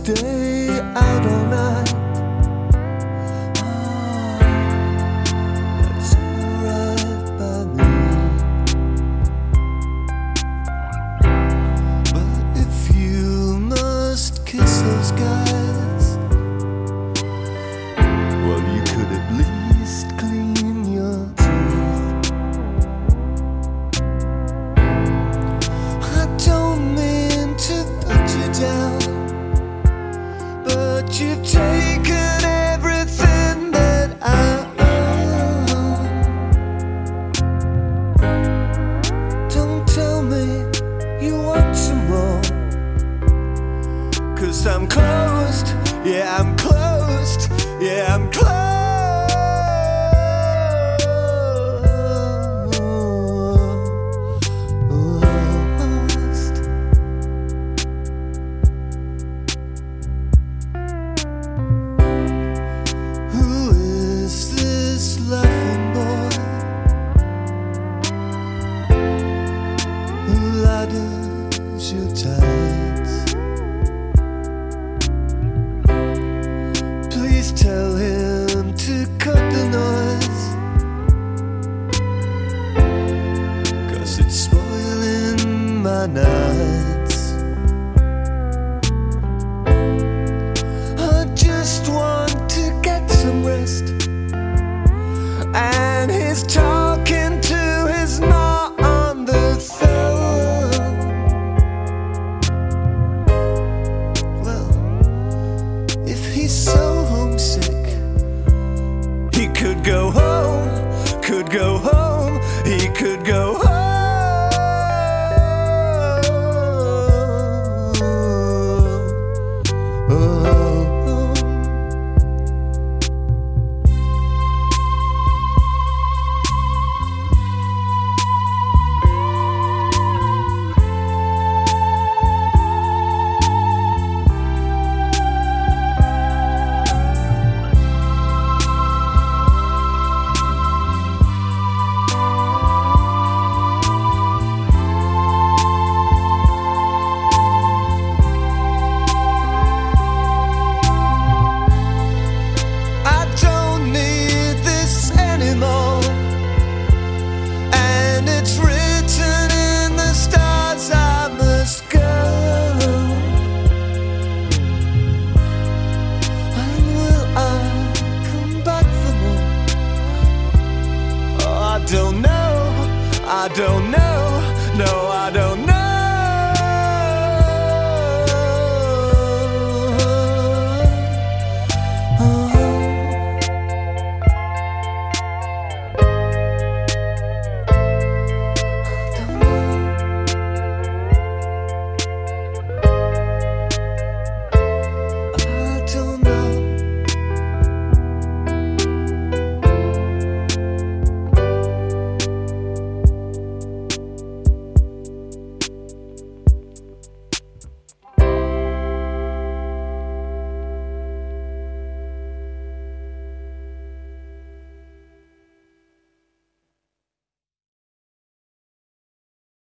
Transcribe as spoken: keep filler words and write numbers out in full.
stay out all night. Oh, that's alright by me. But if you must kiss those guys, well, you could at least clean your teeth. I don't mean to put you down, but you've taken everything that I own. Don't tell me you want some more, 'cause I'm closed, yeah, I'm closed, yeah, I'm closed. Who is this laughing boy? Who ladders your tights? Please tell him to cut the noise, 'cause it's spoiling my nights. I just want to get some rest, and he's talking to his ma on the phone. Well, if he's so homesick, he could go home, could go home, he could go home. I don't need this anymore, and it's written in the stars I must go. And will I come back for more? Oh, I don't know, I don't know, no,